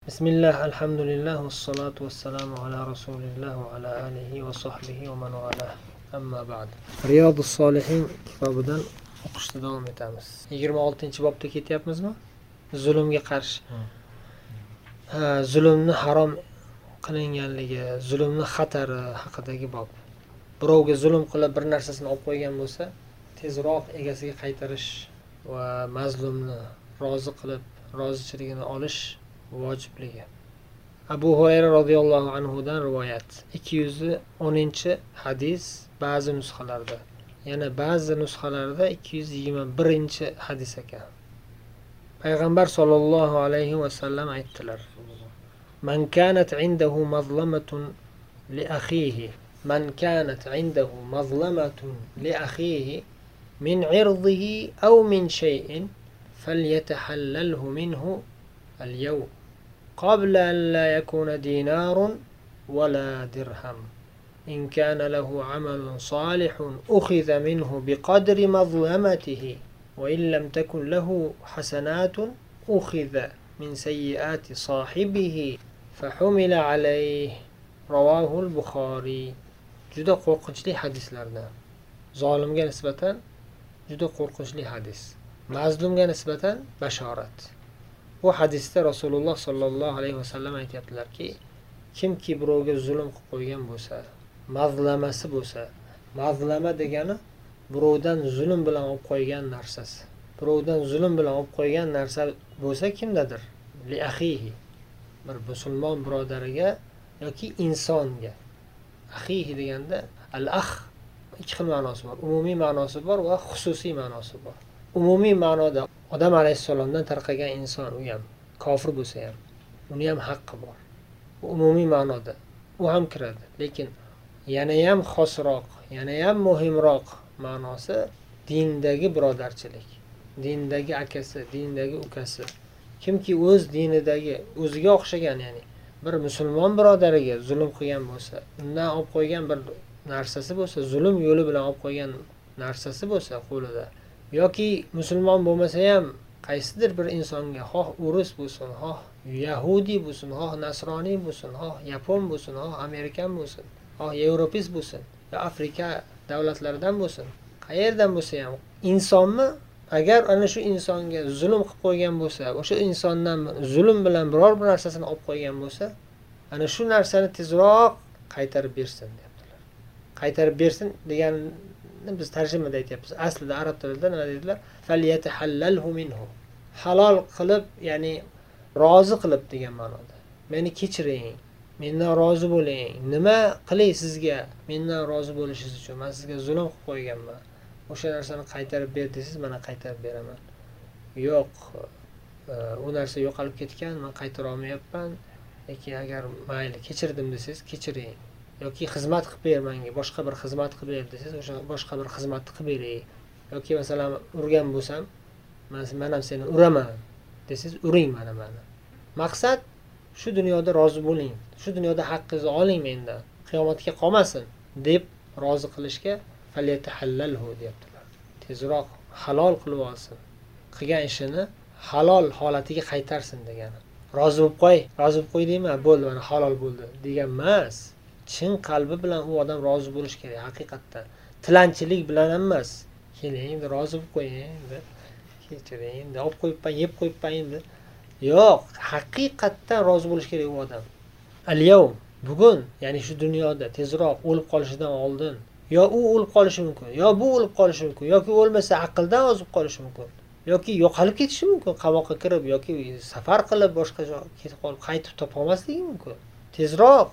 Bismillah, alhamdulillah, wassalatu wassalamu ala rasulillah wa ala alihi wa sahbihi wa man wala. Amma ba'd. Riyodus Solihin kitobidan o'qishda davom etamiz. 26-bobda ketyapmizmi? Zulmga qarshi. Zulmni harom qilinganligi, zulmni xatari haqidagi bob. Birovga zulm qilib bir narsasini olib qo'ygan bo'lsa, tezroq egasiga qaytarish va mazlumni rozi qilib, rozichiligini olish vojibligi. Abu Hurayra radhiyallohu anhu dan rivoyat. 210-hadis ba'zi nusxalarda. Yana ba'zi nusxalarda 221-hadis ekan. Payg'ambar sollallohu alayhi va sallam aytdilar: "Man kanat indahu mazlamatun li akhihi, man kanat indahu mazlamatun li akhihi min 'irdihi aw min shay'in falyatahallalhu minhu al-yawm قبل أن لا يكون دينار ولا درهم إن كان له عمل صالح أخذ منه بقدر مظلمته وإن لم تكن له حسنات أخذ من سيئات صاحبه فحمل عليه." رواه البخاري. Juda qo'rqinchli hadislardan. Zolimga nisbatan juda qo'rqinchli hadis. Mazlumga nisbatan bashorat. Bu hadisda Rasululloh sollallohu alayhi vasallam aytayaptilarki, kimki birovga zulm qilib qo'ygan bo'lsa, mazlamasi bo'lsa, mazlama degani birovdan zulm bilan olib qo'ygan narsasi. Birovdan zulm bilan olib qo'ygan narsa bo'lsa kimdadir? Li akhihi, bir musulmon birodariga yoki insonga. Akhihi deganda al-akh ikki xil ma'nosi bor. Umumiy ma'nosi bor va xususiy ma'nosi bor. Umumiy ma'noda Odam alayhissalomdan tarqagan inson, u ham kofir bo'lsa ham, uni ham haqqi bor. Bu umumiy ma'noda u ham kiradi. Lekin yana ham xosroq, yana ham muhimroq ma'nosi dindagi birodarchilik, dindagi akasi, dindagi ukasi. Kimki o'z dinidagi, o'ziga o'xshagan, ya'ni bir musulmon birodariga zulm qilgan bo'lsa, undan olib qo'ygan bir narsasi bo'lsa, zulm yo'li bilan olib qo'ygan narsasi bo'lsa qo'lida, yoki musulmon bo'lmasa ham qaysidir bir insonga, xoh urus bo'lsin, xoh yahudi bo'lsin, xoh nasroniy bo'lsin, xoh yapon bo'lsin, xoh amerikan bo'lsin, xoh yevropis bo'lsin, yo Afrika davlatlaridan bo'lsin, qayerdan bo'lsa ham insonni agar ana shu insonga zulm qilib qo'ygan bo'lsa, o'sha insondan zulm bilan biror bir narsasini olib qo'ygan bo'lsa, ana shu narsani tezroq qaytarib bersin deyaptilar. Qaytarib bersin degan biz tarjimada aytyapmiz. Aslida arab tilida nima dedilar? Falyatahallalhu minhu. Halol qilib, ya'ni rozi qilib degan ma'noda. Meni kechiring, mendan rozi bo'ling. Nima qilay sizga mendan rozi bo'lishingiz uchun? Men sizga zulm qilib qo'yganman. O'sha narsani qaytarib ber desiz, mana qaytarib beraman. Yo'q, u narsa yo'qolib ketgan, men qaytara olmayapman. Lekin agar mayli kechirdim desangiz, kechiring. Yoki xizmat qilib ber menga, boshqa bir xizmat qilib ber desangiz, o'sha boshqa bir xizmatni qilib beray. Yoki masalan urgan bo'lsam, men ham seni uraman desangiz, uring mana. Maqsad shu dunyoda rozi bo'ling, shu dunyoda haqqingizni oling mendan, qiyomatga qolmasin deb rozi qilishga falyatahallalhu deyaptilar. Tezroq halol qilib olsin, qilgan ishini halol holatiga qaytarsin degani. Rozi bo'lib qo'y, rozi bo'lib qo'y deyman, bo'ldi, mana halol bo'ldi degan emas. Chin qalbi bilan u odam rozi bo'lish kerak haqiqatdan. Tilanchilik bilan emas. Keling, rozi bo'lib qo'ying, kechiring, olib qo'yibman, yeb qo'yibman endi. Yo'q, haqiqatdan rozi bo'lish kerak u odam. Al-yawm, bugun, ya'ni shu dunyoda tezroq o'lib qolishidan oldin, yo u o'lib qolishi mumkin, yo bu o'lib qolishi mumkin, yoki o'lmasa aqldan ozib qolishi mumkin, yoki yo'qolib ketishi mumkin, qamoqqa kirib yoki safar qilib boshqa joyga ketib qolib qaytib topa olmasligi mumkin. Tezroq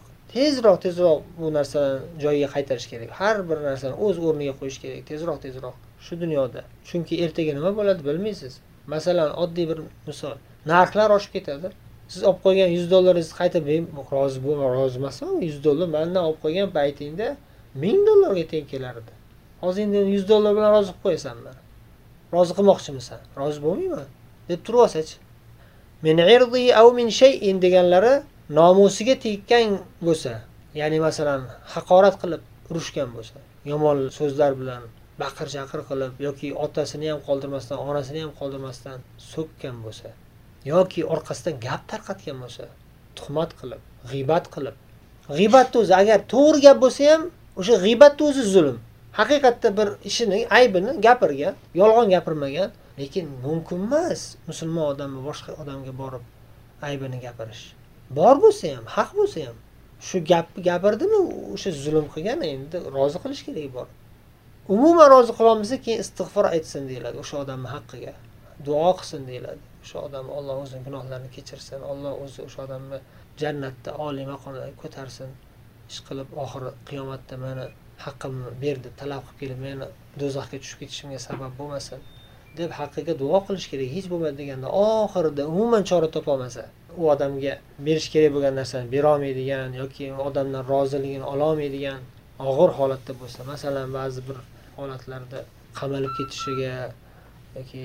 bu narsani joyiga qaytarish kerak. Har bir narsani o'z o'rniga qo'yish kerak, tezroq shu dunyoda. Chunki ertaga nima bo'ladi bilmaysiz. Masalan, oddiy bir misol. Narxlar oshib ketadi. Siz olib qo'ygan $100 qaytib rozi emasman, $100 mendan olib qo'ygan paytingda $1000 teng kelar edi. Hozir endi $100 bilan rozi qilib qo'yasanmi? Rozi qilmoqchimisan? Rozi bo'lmayman deb turib olsa-chi. Min irdihi aw min shay'in deganlari nomusiga tekkan bo'lsa, ya'ni masalan haqorat qilib urushgan bo'lsa, yomon so'zlar bilan baqir-chaqir qilib yoki otasini ham qoldirmasdan, onasini ham qoldirmasdan so'kkan bo'lsa, yoki orqasidan gap tarqatgan bo'lsa, tuhmat qilib, g'iybat qilib. G'iybatni o'zi agar to'g'ri gap bo'lsa ham, o'sha g'iybatni o'zi zulm. Haqiqatda bir ishini, aybini gapirgan, yolg'on gapirmagan, lekin mumkin emas musulmon odamni boshqa odamga borib aybini gapirish. Bor bo'lsa ham, haq bo'lsa ham, shu gapni gapirdimi, o'sha zulm qilgan, endi rozi qilish kerak bor. Umuman rozi qila olmasa, keyin istig'for aytsin deyiladi o'sha odamning haqqiga. Duo qilsin deyiladi. O'sha odam Alloh o'zining gunohlarini kechirsin, Alloh o'zi o'sha odamni jannatda oliy maqomga ko'tarsin. Ish qilib oxiri qiyomatda meni haqqimni berdi, talab qilib kelib meni do'zaxga tushib ketishimga sabab bo'lmasin deb haqqiga duo qilish kerak. Hech bo'lmadi deganda oxirida umuman chora topa olmasa, u odamga berish kerak bo'lgan narsani bera olmaydigan yoki odamdan roziligini ola olmaydigan og'ir holatda bo'lsa, masalan, ba'zi bir holatlarda qamalib ketishiga yoki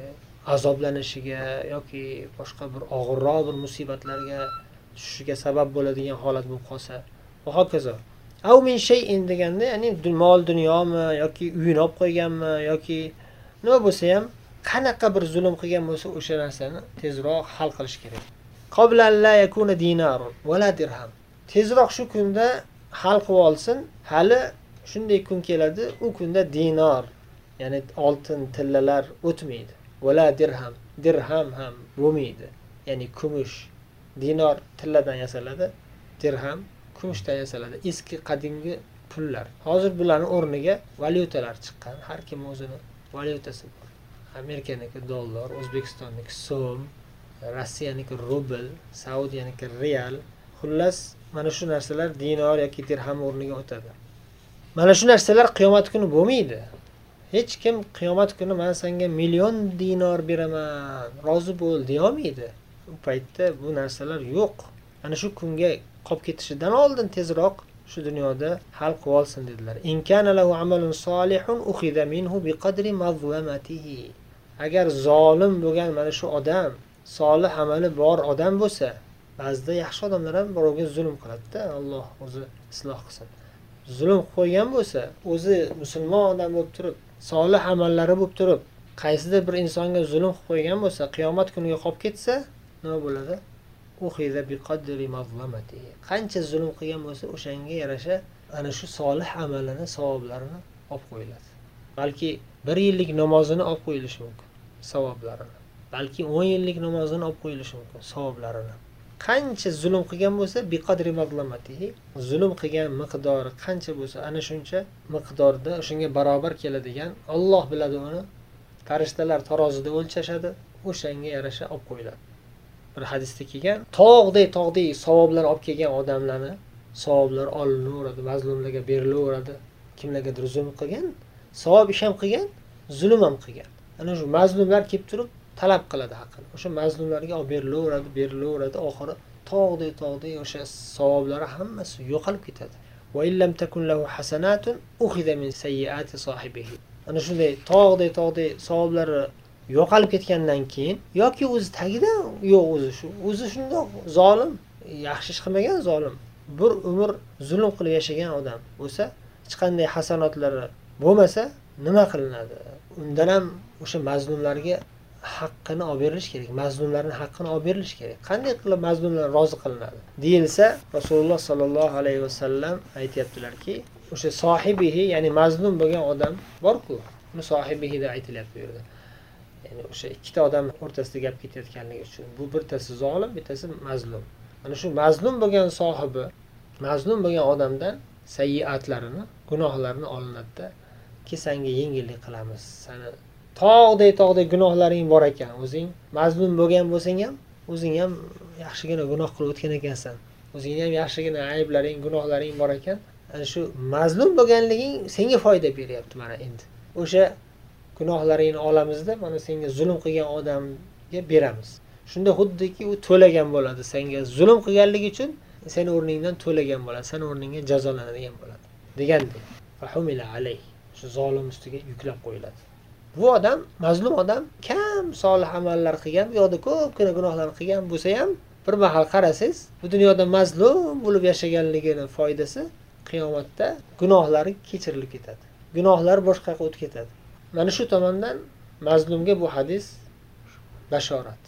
azoblanishiga yoki boshqa bir og'irroq bir musibatlarga tushishiga sabab bo'ladigan holat bo'lib qolsa, va hokazo. Aw min shay'in deganda, ya'ni mol dunyomi yoki uyini olib qo'yganmi yoki nima bo'lsa ham, qanaqa bir zulm qilgan bo'lsa, o'sha narsani tezroq hal qilish kerak. Qabla la yakuna dinarun wala dirham. Tezroq shu kunda hal qilib olsin. Hali shunday kun keladi, u kunda dinar, ya'ni oltin tillalar o'tmaydi. Wala dirham, dirham ham bo'lmaydi. Ya'ni kumush. Dinar tilladan yasaladi, dirham kumushdan yasaladi. Eski qadimgi pullar. Hozir bularning o'rniga valyutalar chiqqan. Har kim o'zini valyutasi bor. Amerikaniki dollar, O'zbekistonniki so'm, Rossiyaniki rubl, Saudiyaniki real. Xullas, mana shu narsalar dinar yoki dirham o'rniga o'tadi. Mana shu narsalar qiyomat kuni bo'lmaydi. Hech kim qiyomat kuni men senga million dinar beraman, rozi bo'l deya olmaydi. U paytda bu narsalar yo'q. Ana shu kunga qolib ketishidan oldin tezroq shu dunyoda hal qilib olsin dedilar. In kana lahu amalun solihun ukhidha minhu biqadri mazlamatihi. Agar zolim bo'lgan mana shu odam, solih amali bor odam bo'lsa, ba'zida yaxshi odamlar ham birovga zulm qiladi-da, Alloh o'zi isloh qilsin. Zulm qo'ygan bo'lsa, o'zi musulmon odam bo'lib turib, solih amallari bo'lib turib, qaysidir bir insonga zulm qilib qo'ygan bo'lsa, qiyomat kuniga qolib ketsa, nima bo'ladi? Ukhidha biqadri mazlamatihi. Qancha zulm qilgan bo'lsa, o'shanga yarasha ana shu solih amalini, savoblarini olib qo'yiladi. Balki 1 yillik namozini olib qo'yilishi mumkin, savoblarini. Balki 10 yillik namozini olib qo'yilishi mumkin, savoblarini. Qancha zulm qilgan bo'lsa, biqadri mazlamatihi, zulm qilgan miqdori qancha bo'lsa, ana shuncha miqdorda o'shanga barobar keladigan, Alloh biladi uni. Farishtalar tarozida o'lchashadi, o'shanga yarasha olib qo'yiladi. Bir hadisda kelgan, tog'day savoblar olib kelgan odamlarni savoblar olinaveradi, mazlumlarga berilaveradi. Kimlargadir zulm qilgan, savob ish ham qilgan, zulm ham qilgan. Ana shu mazlumlar kelib turib talab qiladi haqqini. O'sha mazlumlarga olib berilaveradi, oxiri tog'day o'sha savoblari hammasi yo'qolib ketadi. Va illam takun lahu hasanatun ukhidha min sayyiati sohibihi. Ana shunday tog'day savoblari yo'qolib ketgandan keyin yoki o'zi tagida yo'q, o'zi shundoq zolim, yaxshi ish qilmagan zolim, bir umr zulm qilib yashagan odam bo'lsa, hech qanday hasanotlari bo'lmasa, nima qilinadi? Undan ham o'sha mazlumlarga haqqini olib berilish kerak, mazlumlarning haqqini olib berilish kerak. Qanday qilib mazlumlar rozi qilinadi? Deyilsa, Rasululloh sallallohu alayhi vasallam aytayaptilarki, o'sha sohibihi, ya'ni mazlum bo'lgan odam bor-ku, uni sohibihi deb aytilyapti bu yerda. Ya'ni o'sha ikkita odam o'rtasida gap ketayotganligi uchun, bu birtasi zolim, birtasi mazlum. Mana shu mazlum bo'lgan sohibi, mazlum bo'lgan odamdan sayyiatlarini, gunohlarini olinadi-da, ki senga yengillik qilamiz. Seni tog'day gunohlaring bor ekan, o'zing mazlum bo'lgan bo'lsang ham, o'zing ham yaxshigina gunoh qilib o'tgan ekansan. O'zingga ham yaxshigina ayblaring, gunohlaring bor ekan. Ana shu mazlum bo'lganliging senga foyda beryapti mana endi. O'sha gunohlaringni olamizda, mana senga zulm qilgan odamga beramiz. Shunda xuddiki u to'lagan bo'ladi, senga zulm qilganligi uchun seni o'rningdan to'lagan bo'ladi, seni o'rningga jazolanadigan bo'ladi degandek. Fahumila alayh, shu zolim ustiga yuklab qo'yiladi. Bu odam, mazlum odam kam solih amallar qilgan, bu yo'qda ko'pgina gunohlar qilgan bo'lsa ham, bir mahal qarasangiz, bu dunyoda mazlum bo'lib yashaganligining foydasi qiyomatda gunohlari kechirilib ketadi. Gunohlar boshqa yoqqa o'tib ketadi. Mana shu tomondan mazlumga bu hadis bashorat.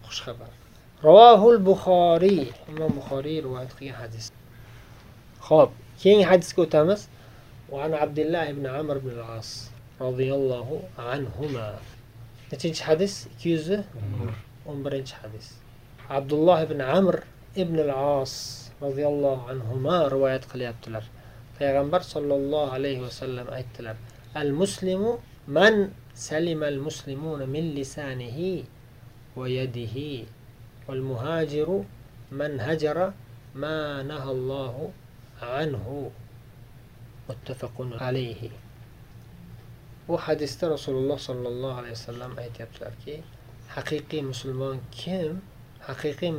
xushxabar. Ravahul Buxoriy, Imom Buxoriy rivoyat qilgan hadis. Xo'p, keyingi hadisga o'tamiz. Va an Abdullah ibn Amr ibn al-As radhiyallohu anhuma. Nechinchi hadis? 211-hadis. Abdullah ibn Amr ibn al-As radhiyallohu anhuma rivoyat qilyaptilar. Payg'ambar sollallohu alayhi vasallam aytdilar: "Al-muslimu man salima al-muslimuna min lisanihi va yadihi wal muhajiru man hajara ma nahallohu anhu." Muttafaqun alayhi. Bu hadisda Rasululloh sollallohu alayhi vasallam aytibdilarki, haqiqiy musulmon kim? Haqiqiy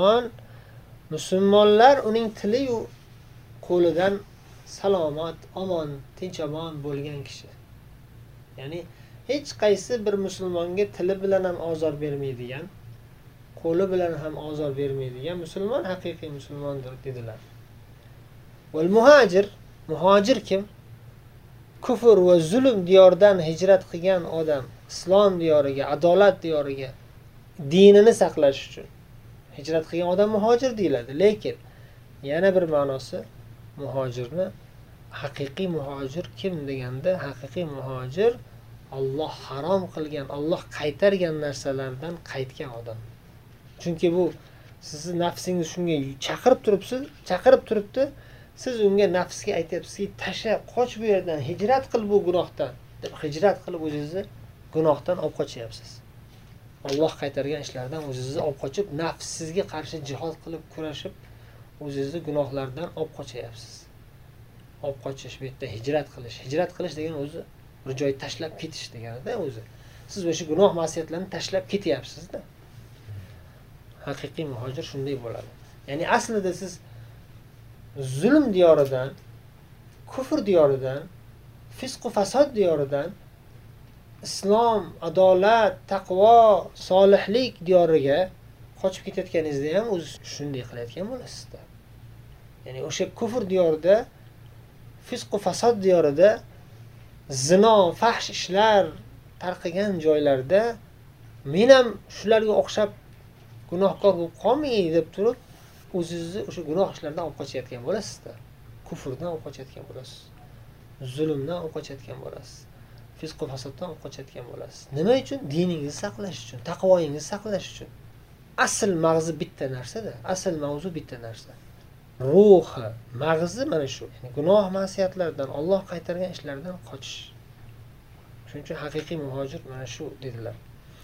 musulmonlar uning tili yu qo'lidan salomat, omon, tinch-omon bo'lgan kishi. Ya'ni hech qaysi bir musulmonga tili bilan ham ozor bermaydigan, qo'li bilan ham ozor bermaydigan musulmon haqiqiy musulmondir dedilar. Val muhojir kim? Kufr va zulm diyoridan hijrat qilgan odam, islom diyoriga, adolat diyoriga dinini saqlash uchun hijrat qilgan odam muhojir deyiladi. Lekin yana bir ma'nosi muhojirni haqiqiy muhojir kim deganda, haqiqiy muhojir Alloh harom qilgan, Alloh qaytargan narsalardan qaytgan odam. Chunki bu sizni nafsingiz shunga chaqirib turibdi. Siz unga nafsga aytyapsizki, tasha, qoch bu yerdan, hijrat qil bu gunohdan deb hijrat qilib o'zingizni gunohdan olib qochyapsiz. Alloh qaytargan ishlardan o'zingizni olib qochib, nafsingizga qarshi jihad qilib kurashib, o'zingizni gunohlardan olib qochyapsiz. Olib qochish bu yerda hijrat qilish. Hijrat qilish degan o'zi bir joyni tashlab ketish deganida o'zi. Siz o'sha gunoh ma'siyatlarni tashlab ketyapsiz-da. Haqiqiy muhojir shunday bo'ladi. Ya'ni aslida siz zulm diyoridan, kufr diyoridan, fisq va fasod diyoridan islom, adolat, taqvo, solihlik diyoriga qochib ketayotganingizda ham o'zi shunday qilayotgan bo'lasiz-da. Ya'ni o'sha kufr diyorida, fisq va fasod diyorida zino, fahsh ishlar tarqagan joylarda men ham shularga o'xshab gunohkor bo'lib qolmay deb turib o'zingizni o'sha gunoh ishlardan olib qochayotgan bo'lasiz-da. Kufrdan olib qochayotgan bo'lasiz. Zulmdan olib qochayotgan bo'lasiz. Fisq va fasoddan olib qochayotgan bo'lasiz. Nima uchun? Diningizni saqlash uchun, taqvoyingizni saqlash uchun. Asl mag'zi bitta narsa-da. Asl mavzu bitta narsa. Ruhi, mag'zi mana shu. Ya'ni gunoh ma'siyatlardan, Alloh qaytargan ishlardan qochish. Shuning uchun haqiqiy muhojir mana shu dedilar.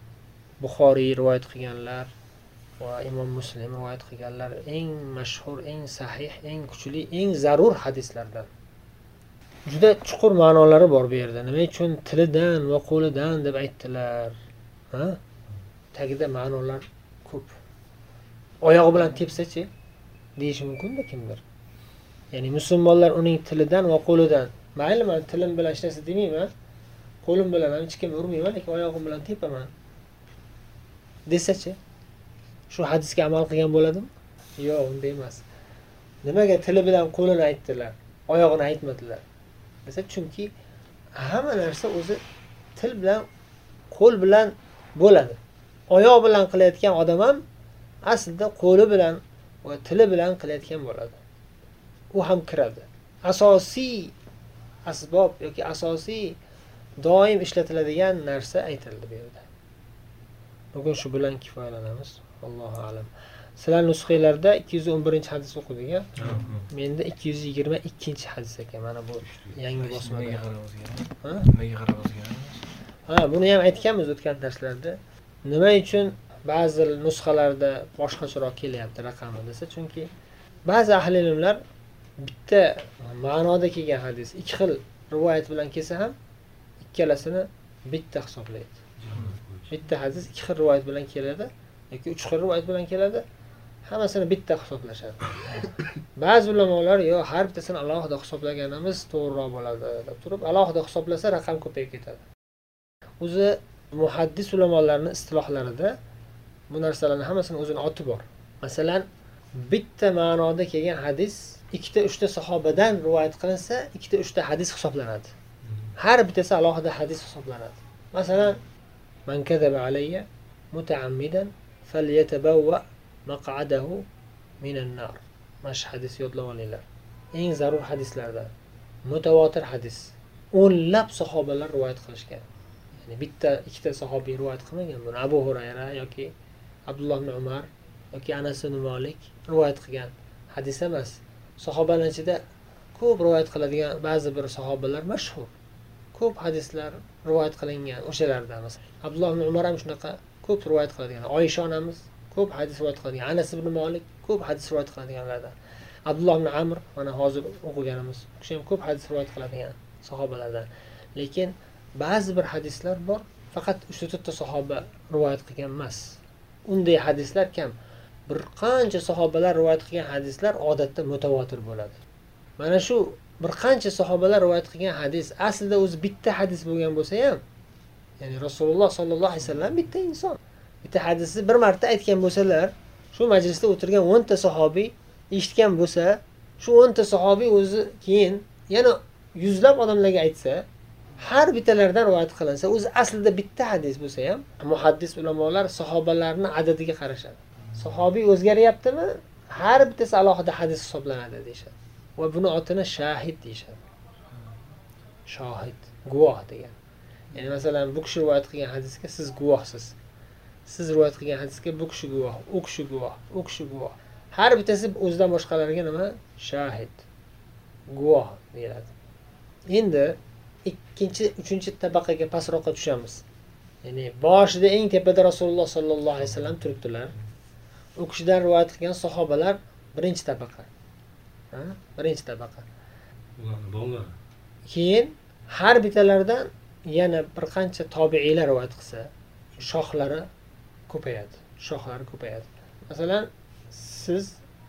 Buxoriy rivoyat qilganlar va Imom Muslim rivoyat qilganlar eng mashhur, eng sahih, eng kuchli, eng zarur hadislardan. Juda chuqur ma'nolari bor bu yerda. Nima uchun tilidan va qo'lidan deb aytdilar? Ha? Tagida ma'nolar ko'p. Oyog'i bilan tepsa-chi deyish mumkin-da kimdir. Ya'ni musulmonlar uning tilidan va qo'lidan, mayli men tilim bilan hech narsa demayman, qo'lim bilan ham hech kim urmayman, lekin oyog'im bilan tepaman desa-chi, shu hadisga amal qilgan bo'ladimi? Yo'q, unday emas. Nimaga tili bilan qo'lini aytdilar, oyog'ini aytmadilar? Desa, chunki hamma narsa o'zi til bilan, qo'l bilan bo'ladi. Oyoq bilan qilayotgan odam ham aslida qo'li bilan va tili bilan qilayotgan bo'ladi. U ham kiradi. Asosiy asbob yoki asosiy doim ishlatiladigan narsa aytildi bu yerda. Bugun shu bilan kifoyalanamiz. Allohu a'lam. Sizlar nusxalarda 211-hadis o'qidik. Menda 222-hadis ekan. Mana bu yangi bosmada. Nimaga qarab o'zgaramiz? Ha, buni ham aytganmiz o'tgan darslarda. Nima uchun ba'zi nusxalarda boshqacharoq kelyapti raqami desa, chunki ba'zi ahli ilmlar bitta ma'noda kelgan hadis ikki xil rivoyat bilan kelsa ham ikkalasini bitta hisoblaydi. Bitta hadis ikki xil rivoyat bilan keladi yoki uch xil rivoyat bilan keladi, hammasini bitta hisoblashadi. Ba'zi ulamolar yo har bittasini alohida hisoblaganimiz to'g'riroq bo'ladi deb turib, alohida hisoblasa raqam ko'payib ketadi. O'zi muhaddis ulamolarning istilohlarida bu narsalarning hammasini o'zining oti bor. Masalan, bitta ma'noda kelgan hadis ikkita uchta sahobadan rivoyat qilinsa, ikkita uchta hadis hisoblanadi. Har bittasi alohida hadis hisoblanadi. Masalan, man kadaba alayya mutaammidan falyatabawwa maq'adahu minan nar. Mash hadis yodlab olinglar. Eng zarur hadislardan. Mutavotir hadis. O'nlab sahobalar rivoyat qilishgan. Ya'ni bitta, ikkita sahobiy rivoyat qilmagan buni. Abu Hurayra yoki Abdulloh ibn Umar yoki Anas ibn Malik rivoyat qilgan hadis emas. Sahobalar ichida ko'p rivoyat qiladigan ba'zi bir sahobalar mashhur. Ko'p hadislar rivoyat qilingan o'shalardan. Masalan, Abdulloh ibn Umar ham shunaqa ko'p rivoyat qiladigan. Oysha onamiz ko'p hadis rivoyat qiladigan. Anas ibn Malik ko'p hadis rivoyat qiladiganlardan. Abdulloh ibn Amr mana hozir o'qiganimiz, u kishi ham ko'p hadis rivoyat qiladigan sahobalardan. Lekin ba'zi bir hadislar bor, faqat 3-4 ta sahoba rivoyat qilgan emas. Unday hadislar kam. Bir qancha sahobalar rivoyat qilgan hadislar odatda mutavotir bo'ladi. Mana shu bir qancha sahobalar rivoyat qilgan hadis aslida o'zi bitta hadis bo'lgan bo'lsa ham, ya'ni Rasululloh sollallohu alayhi vasallam bitta inson. Bitta hadisni bir marta aytgan bo'lsalar, shu majlisda o'tirgan 10 ta sahobiy eshitgan bo'lsa, shu 10 ta sahobiy o'zi keyin yana yuzlab odamlarga aytsa, har bittalaridan rivoyat qilinsa, o'zi aslida bitta hadis bo'lsa ham, muhaddis ulamolar sahobalarning adadiga qarashadi. Sahobiy o'zgaryaptimi? Har bittasi alohida hadis hisoblanadi deyshadi. Va buni otini shahid deyshadi. Shohid, guvoh degan. Ya'ni masalan, bu kishi rivoyat qilgan hadisga siz guvohsiz. Siz rivoyat qilgan hadisga bu kishi guvoh, u kishi guvoh, u kishi guvoh. Har bittasi o'zidan boshqalarga nima? Shahid, guvoh deyiladi. Endi ikkinchi, uchinchi tabaqaga pastroqqa tushamiz. Ya'ni boshida eng tepada Rasululloh sollallohu alayhi vasallam turibdilar. U kishidan rivoyat qilgan sahobalar birinchi tabaqa. Birinchi tabaqa. Ular Keyin har bittalaridan yana bir qancha tobiiylar rivoyat qilsa, shoxlari ko'payadi. Shoxlari ko'payadi. Masalan, siz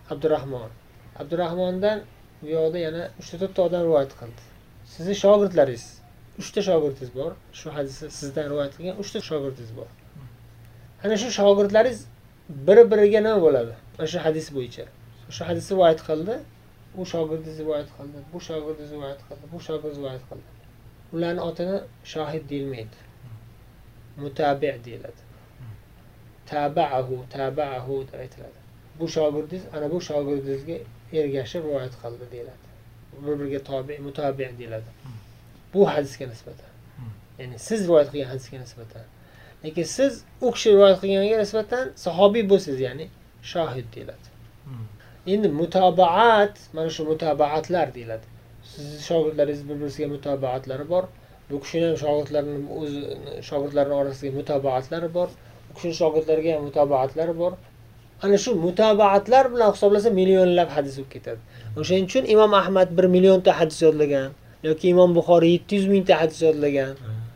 Abdurrahmondan bu yoqda yana 3-4 ta odam rivoyat qildi. Sizning shogirdlaringiz 3 ta shogirdingiz bor. Shu hadisni sizdan rivoyat qilgan 3 ta shogirdingiz bor. Ana shu shogirdlaringiz bir-biriga nima bo'ladi? O'sha hadis bo'yicha. O'sha hadisni rivoyat qildi, u shogirdingiz rivoyat qildi, bu shogirdingiz rivoyat qildi, bu shogirdingiz rivoyat qildi. Ularning otini shohid deyilmaydi. Mutabi' deyiladi. Tabi'ahu deb aytiladi. Bu shogirdingiz ana bu shogirdingizga ergashib rivoyat qildi deyiladi. Bir-biriga mutabi' deyiladi. Bu hadisga nisbatan. Ya'ni siz rivoyat qilgan hadisga nisbatan. Lekin siz u kishi rivoyat qilganiga nisbatan sahobiy bo'lsangiz, ya'ni shohid deyiladi. Endi mutabaat, mana shu mutabaatlar deyiladi. Sizning shogirdlaringiz bir-birisiga mutabaatlar bor. Bu kishining shogirdlarining orasida mutabaatlar bor. Bu kishining shogirdlariga ham mutabaatlar bor. Ana shu mutabaatlar bilan hisoblasa millionlab hadis bo'lib ketadi. O'shaning uchun Imom Ahmad 1 million ta hadis yodlagan yoki Imom Buxoriy 700 ming ta hadis yodlagan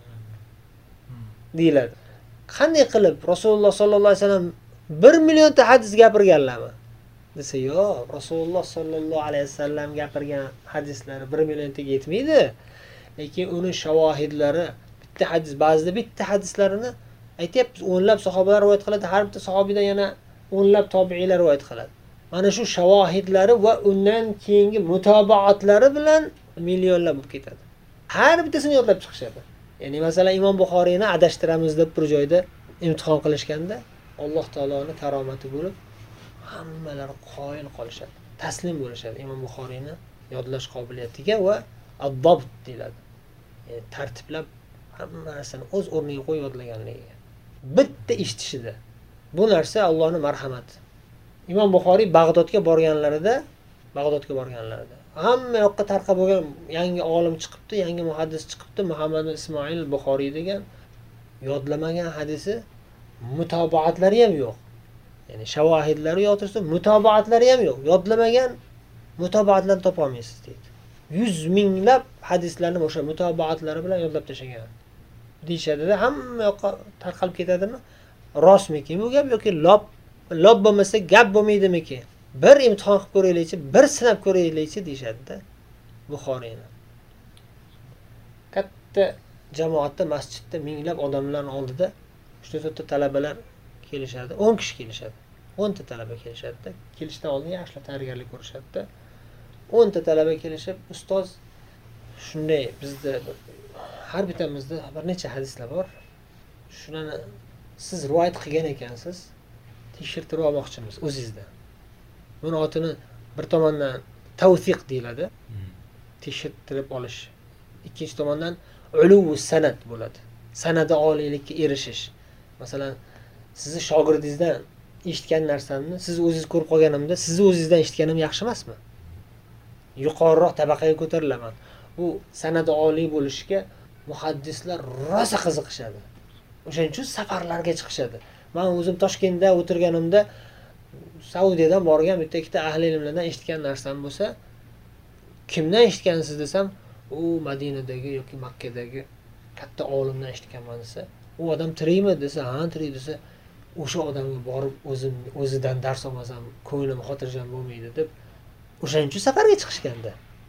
deyiladi. Qanday qilib Rasululloh sollallohu alayhi vasallam 1 million ta hadis gapirganlarmi? Desa, yo'q, Rasululloh sollallohu alayhi vasallam gapirgan hadislari 1 milliontaga yetmaydi. Lekin uni shavohidlari bitta hadis, ba'zida bitta hadislarini aytyapmiz, o'nlab sahobalar rivoyat qiladi, har bitta sahobiydan yana o'nlab tobiiylar rivoyat qiladi. Mana shu shavohidlari va undan keyingi mutobaatlari bilan millionlab bo'lib ketadi. Har bittasini yodlab chiqishadi. Ya'ni masalan Imom Buxoriyni adashtiramiz deb bir joyda imtihon qilishganda, Alloh taoloning karomati bo'lib, hammalari qoyil qolishadi. Taslim bo'lishadi Imom Buxoriyni yodlash qobiliyatiga va ad-dabt deyiladi. Ya'ni tartiblab hamma narsani o'z o'rniga qo'yib yodlaganligiga. Bitta eshitishida. Bu narsa Allohning marhamati. Imom Buxoriy Bag'dodga borganlarida hamma yoqqa tarqab bo'lgan yangi olim chiqibdi, yangi muhaddis chiqibdi, Muhammad Ismoil Buxoriy degan. Yodlamagan hadisi mutobaatlari ham yo'q. Ya'ni shavohidlari yo'qsa, mutobaatlari ham yo'q. Yodlamagan mutobaatlarni topa olmaysiz deydi. 100 minglab hadislarni o'sha mutobaatlari bilan yodlab tashlagan. Deyshadida hamma yoqqa tarqalib ketadimi? Rostmiki bu gap yoki lob bo'lmasa gap bo'lmaydimi-ki? Bir imtihon qilib ko'raylikchi, bir sinab ko'raylikchi deyshadida Buxoriyni. Katta jamoatda, masjidda minglab odamlarning oldida 3-4 ta talabalar kelishadi, 10 kishi kelishadi. 10 ta talaba kelishadi. Kelishdan oldin yaxshilab tayyorgarlik ko'rishadi. 10 ta talaba kelishib, ustoz shunday bizda har bittamizda bir necha hadislar bor. Shuni siz rivoyat qilgan ekansiz. tekshirtirib olmoqchimiz o'zingizdan. Buni otini bir tomondan tavsiq deyiladi, tekshirtirib olish. Ikkinchi tomondan uluvu sanad bo'ladi. Sanada oliylikka erishish. Masalan, sizni shogirdingizdan eshitgan narsamni siz o'zingiz ko'rib qolganimda, sizni o'zingizdan eshitganim yaxshi emasmi? Yuqoriroq tabaqaga ko'tarilaman. Bu sanada oliy bo'lishga muhaddislar rosa qiziqishadi. O'shaning uchun safarlarga chiqishadi. Men o'zim Toshkentda o'tirganimda Saudiyadan borgan bitta ikkita ahli ilmlardan eshitgan narsam bo'lsa, kimdan eshitgansiz desam, u Madinadagi yoki Makkadagi katta olimdan eshitganman desa, u odam tirikmi desa, ha tirik desa, o'sha odamga borib o'zidan dars olmasam ko'nglim xotirjam bo'lmaydi deb o'shaning uchun safarga chiqishganda.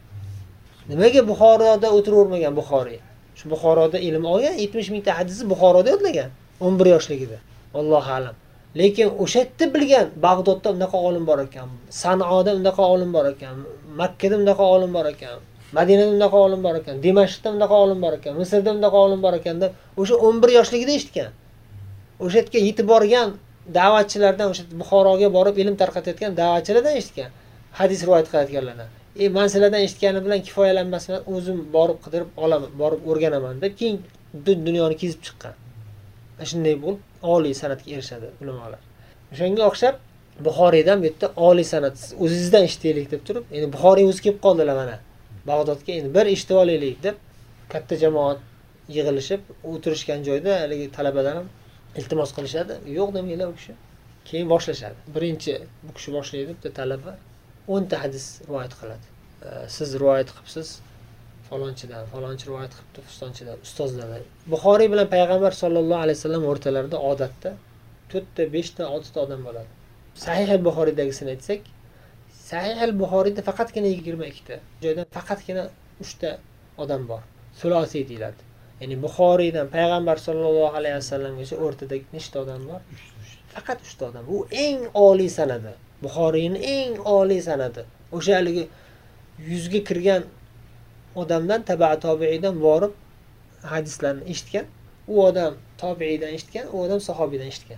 Nimaga Buxoroda o'tiravermagan Buxoriy? Shu Buxoroda ilm olgan, 70 mingta hadisni Buxoroda yodlagan 11 yoshligida. Allohu a'lam. Lekin o'sha yerda bilgan, Bag'dodda unaqa olim bor ekan, Sanoda unaqa olim bor ekan, Makkada unaqa olim bor ekan, Madinada unaqa olim bor ekan, Dimashqda unaqa olim bor ekan, Misrda unaqa olim bor ekan deb o'sha 11 yoshligida eshitgan. O'sha yerga yetib borgan da'vatchilardan, o'sha Buxoroga borib ilm tarqatayotgan da'vatchilardan eshitgan, hadis rivoyat qilayotganlardan. Men sizlardan eshitganim bilan kifoyalanmasman, o'zim borib qidirib olaman, borib o'rganaman deb keyin dunyoni kezib chiqqan. Shunday bo'lib oliy san'atga erishadi ulamolar. O'shanga o'xshab Buxoriydan bu yerda oliy san'at o'zingizdan eshitaylik deb turib, endi Buxoriy o'zi kelib qoldilar mana. Bag'dodga endi bir eshitib olaylik deb katta jamoat yig'ilishib o'tirishgan joyda haligi talabalar ham iltimos qilishadi. Yo'q demaylar u kishi. Keyin boshlashadi. Birinchi bu kishi boshlaydi, bitta talaba 10 ta hadis rivoyat qiladi. Siz rivoyat qilibsiz falonchidan, falonchi rivoyat qilibdi fistonchidan, ustozlardan. Buxoriy bilan payg'ambar sollallohu alayhi vasallam o'rtalarida odatda 4 ta, 5 ta, 6 ta odam bo'ladi. Sahih al-Buxoriydagisini aytsak, Sahih al-Buxoriyda faqatgina 22 ta joydan faqatgina 3 ta odam bor. Sulosiy deyiladi. Ya'ni Buxoriydan payg'ambar sollallohu alayhi vasallamgacha o'rtadagi nechta odam bor? Faqat 3 ta odam. Bu eng oliy sanadi. Buxoriyning eng oliy sanadi. O'sha haligi 100 ga kirgan odamdan tabi'dan borib hadislarni eshitgan. U odam tabi'dan eshitgan, u odam sahobiydan eshitgan.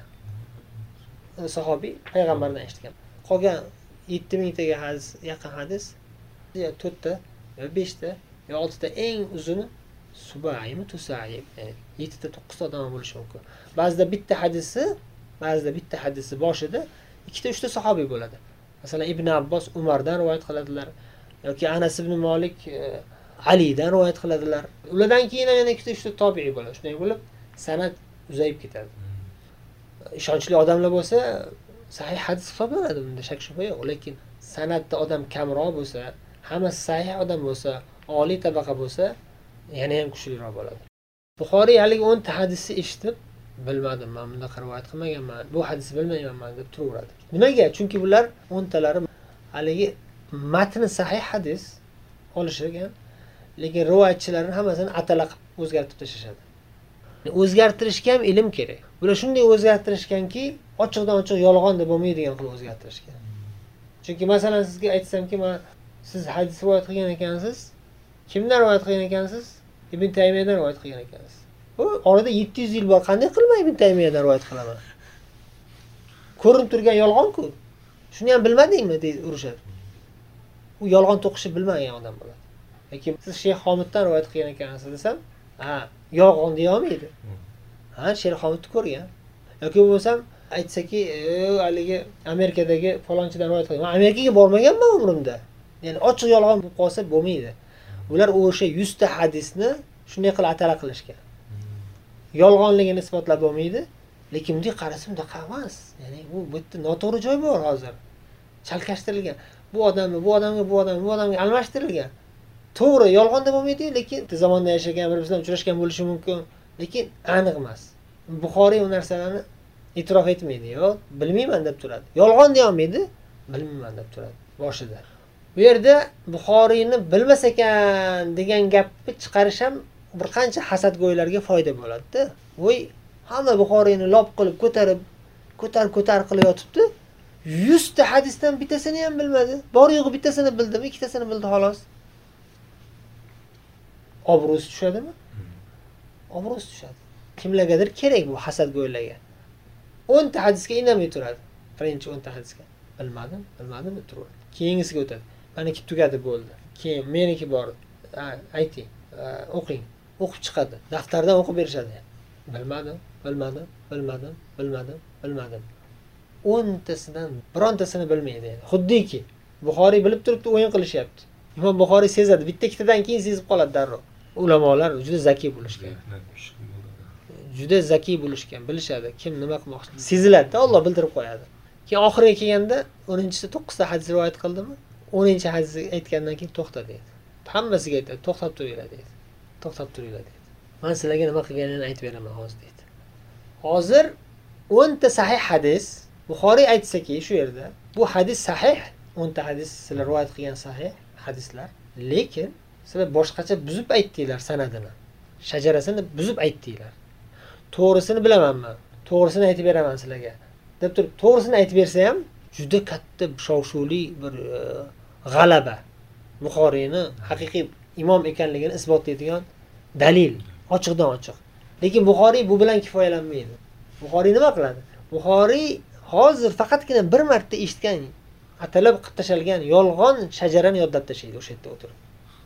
Sahobiy payg'ambardan eshitgan. Qolgan 7000 taga hadis, yaqin hadis ya 4 ta, yo 5 ta, yo 6 ta eng uzuni subaymi, tusayim, ya'ni 7 ta 9 ta odam bo'lishi mumkin. Ba'zida bitta hadisi boshida 2 ta 3 ta sahobiy bo'ladi. Masalan, Ibn Abbos Umardan rivoyat qiladilar yoki Anas ibn Malik Alidan rivoyat qiladilar. Ulardan keyin yana 2 ta 3 ta tobi'i bo'ladi. Shunday bo'lib, sanad uzayib ketadi. Ishonchli odamlar bo'lsa, sahih hadis hisoblanadi, bunda shak shubha yo'q. Lekin sanatda odam kamroq bo'lsa, hammasi sahih odam bo'lsa, oliy tabaqa bo'lsa, yana ham kuchliroq bo'ladi. Buxoriy haligi 10 ta hadisni eshitib, bilmadim, men bunday rivoyat qilmaganman, bu hadisni bilmayman deb turaveradi. Nimaga? Chunki bular 10 talari haligi matni sahih hadis olishgan, lekin rivoyatchilarning hammasini atalaq o'zgartirib tashlashadi. O'zgartirishga ham ilm kerak. Bular shunday o'zgartirishganki, ochiqdan ochiq yolg'on deb bo'lmaydigan qilib o'zgartirishgan. Chunki masalan sizga aytsam-ki, siz hadis rivoyat qilgan ekansiz, kimdan rivoyat qilgan ekansiz? Ibn Taymiyadan rivoyat qilgan ekansiz. Bu orada 700 yil bor, qanday qilmay Ibn Taymiyadan rivoyat qilaman? Ko'rinib turgan yolg'on-ku. Shuni ham bilmadingmi deb urishadi. U yolg'on to'qishni bilmagan odam bo'ladi. Lekin siz Sheyx Homiddan rivoyat qilgan ekansiz desam, yolg'on deya olmaydi. Sheyx Homidni ko'rgan. Yoki bo'lsam aytsaki, haligi Amerikadagi falonchidan rivoyat qilgan. Men Amerikaga bormaganman umrimda. Ya'ni ochiq yolg'on bo'lib qolsa bo'lmaydi. Ular o'sha 100 ta hadisni shunday qilib atala qilishgan. Yolg'onligini isbotlab bo'lmaydi, lekin bunday qarasa bunday emas. Ya'ni bu yerda noto'g'ri joy bor hozir. Chalkashtirilgan. Bu odamga almashtirilgan. To'g'ri, yolg'on deb bo'lmaydi, lekin zamonda yashagan, bir bilan uchrashgan bo'lishi mumkin, lekin aniq emas. Buxoriy u narsalarni e'tirof etmaydi, yo'q, bilmayman deb turadi. Yolg'on deya olmaydi, bilmayman deb turadi boshida. Bu yerda Buxoriyni bilmas ekan degan gapni chiqarish ham bir qancha hasadgo'ylarga foyda bo'ladi-da. Voy, hamma Buxoriyni lop qilib ko'tar qilib yotibdi. 100 ta hadisdan bittasini ham bilmadi. Bor yo'g'i bittasini bildim, ikkitasini bildi xolos. Obro'si tushadimi? Obro'si tushadi. Kimlargadir kerak bu hasadgo'ylarga. 10 ta hadisga indamay turadi. birinchi 10 ta hadisga. Bilmadim deb turadi. Keyingisiga o'tadi. Meniki tugadi bo'ldi. Keyin meniki bor. Ayting, o'qing. O'qib chiqadi. Daftardan o'qib berishadi. Bilmadim. 10 tasidan birontasini bilmaydi. Xuddiki Buxoriy bilib turibdi, o'yin qilishyapti. Imom Buxoriy sezadi. Bitta ikkitadan keyin sezib qoladi darrov. Ulamolar juda zakiy bo'lishgan. Juda zakiy bo'lishgan, bilishadi, kim nima qilmoqchi. Seziladi, Alloh bildirib qo'yadi. Keyin oxiriga kelganda 10-sida 9 ta hadis rivoyat qildimi? 10-hadis aytgandan keyin to'xta deydi. Hammasiga aytadi, to'xtab turinglar deydi. Men sizlarga nima qilganini aytib beraman hozir deydi. Hozir 10 ta sahih hadis Buxoriy aytsaki shu yerda, bu hadis sahih, 10 ta hadis sizlar rivoyat qilgan sahih hadislar, lekin sizlar boshqacha buzib aytdinglar sanadini. Shajarasini buzib aytdinglar. To'g'risini bilamanmi? To'g'risini aytib beraman sizlarga. Deb turib, to'g'risini aytib bersa ham juda katta shov-shuvli bir g'alaba. Buxoriyni haqiqiy imom ekanligini isbotlaydigan dalil, ochiqdan ochiq. Lekin Buxoriy bu bilan kifoyalanmaydi. Buxoriy nima qiladi? Buxoriy hozir faqatgina bir marta eshitgan, atalab qilib tashalgan yolg'on shajarani yodlab tashlaydi o'sha yerda o'tirib.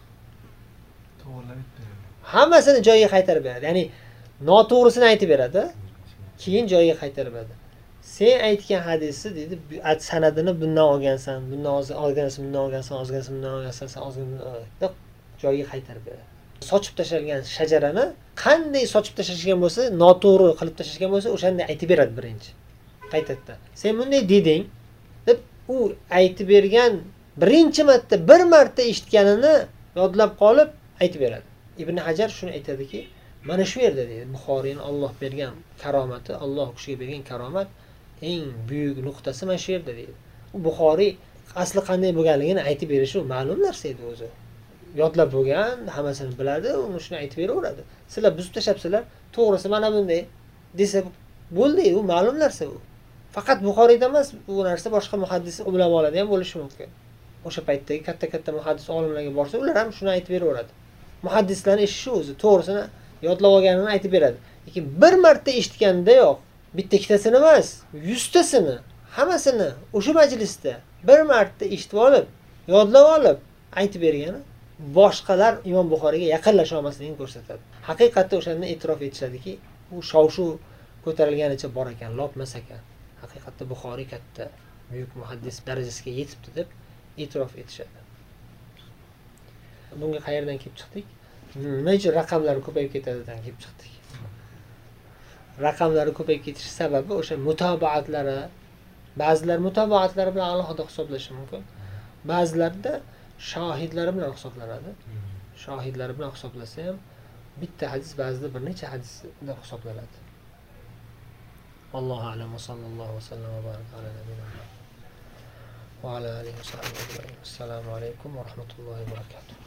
Hammasini joyiga qaytarib beradi. Ya'ni noto'g'risini aytib beradi, keyin joyiga qaytarib beradi. Sen aytgan hadisni dedi, sanadini bundan olgansan, bundan olgansan, deb joyiga qaytarib beradi. Sochib tashalgan shajarani qanday sochib tashlashgan bo'lsa, noto'g'ri qilib tashlashgan bo'lsa, o'shanday aytib beradi birinchi. Qaytadan. Sen bunday deding deb u aytib bergan birinchi marta bir marta eshitganini yodlab qolib aytib beradi. Ibn Hajar shuni aytadiki, mana shu yerda deydi, Buxoriyning Alloh bergan karomati, Alloh kishiga bergan karomat eng buyuk nuqtasi mana shu yerda deydi. U Buxoriy asli qanday bo'lganligini aytib berishi ma'lum narsa edi o'zi. Yodlab bo'lgan, hammasini biladi, uni shuni aytib beraveradi. Sizlar buzib tashlabsizlar, to'g'risi mana bunday desa bo'ldi, u ma'lum narsa u. Faqat Buxoriyda emas, bu narsa boshqa muhaddis ulamolarda ham bo'lishi mumkin. O'sha paytdagi katta muhaddis olimlarga borsa, ular ham shuni aytib beraveradi. Muhaddislarning ishi shu o'zi, to'g'risini yodlab olganini aytib beradi. Lekin bir marta eshitganda yo'q, bitta ikkitasini emas, 100 tasini, hammasini o'sha majlisda bir marta eshitib olib, yodlab olib aytib bergani boshqalar Imom Buxoriyga yaqinlasha olmasligini ko'rsatadi. Haqiqatda o'shanda e'tirof etishadiki, u shov-shuv ko'tarilganicha bor ekan, lopmas ekan. Haqiqatda Buxoriy katta buyuk muhaddis darajasiga yetibdi deb e'tirof etishadi. Bunga qayerdan kelib chiqdik? Nima uchun raqamlari ko'payib ketadidan kelib chiqdik. Raqamlari ko'payib ketish sababi o'sha mutaboatlari, ba'zilar mutaboatlari bilan alohida hisoblashi mumkin. Ba'zilarda shohidlari bilan hisoblanadi. Shohidlari bilan hisoblasa ham bitta hadis ba'zida bir necha hadis deb hisoblanadi. Allohu a'lam va sallallohu vasallam va baraka ala nabiyina va ala alihi va sahbihi. Assalomu alaykum va rahmatullohi va barakatuh.